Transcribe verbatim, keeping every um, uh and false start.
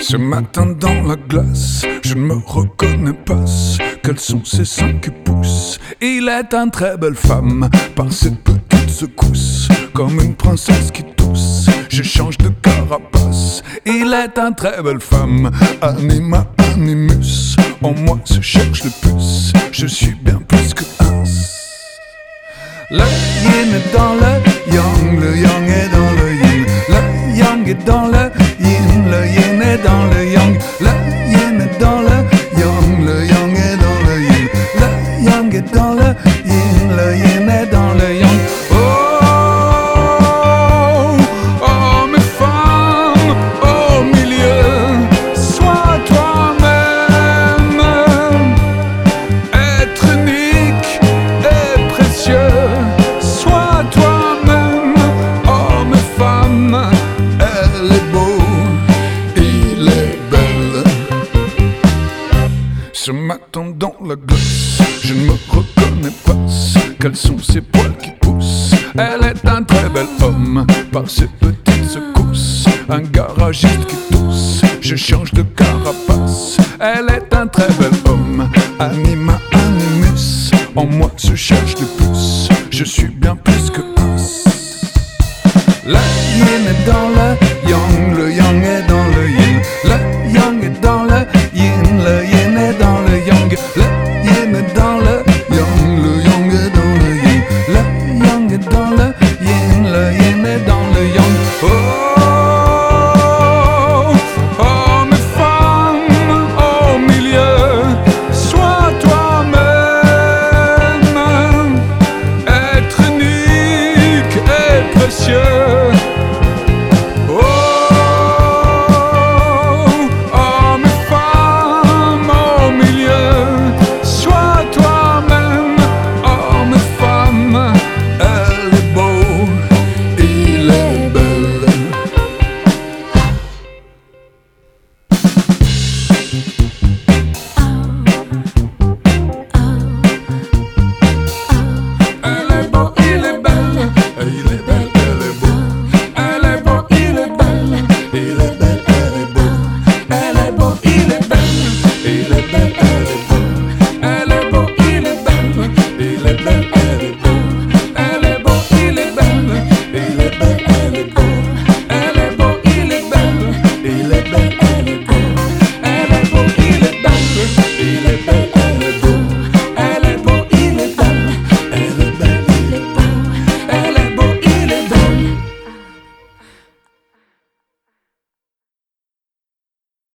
Ce matin dans la glace, je ne me reconnais pas. Quels sont ces seins qui poussent? Il est une très belle femme, par ses petites secousses, comme une princesse qui tousse. Je change de carapace. Il est une très belle femme, anima animus. En moi se cherche le plus, je suis bien plus que un. Le yin est dans le yang, le yang est dans le yin. Le yang est dans le yin, le yin est dans le yang. Le yin est dans le yang, le yang est dans le yin. Le yang est dans le yin, le yin est dans le yang. Oh, oh mes femmes, au milieu, sois toi-même. Être unique et précieux. Ce matin dans la glace, je ne me reconnais pas. Quels sont ces poils qui poussent? Elle est un très bel homme, par ses petites secousses. Un garagiste qui tousse, je change de carapace. Elle est un très bel homme, anima animus. En moi se cherche le plus, je suis bien plus que un. Le yin est dans le yang, le yang est dans le yin.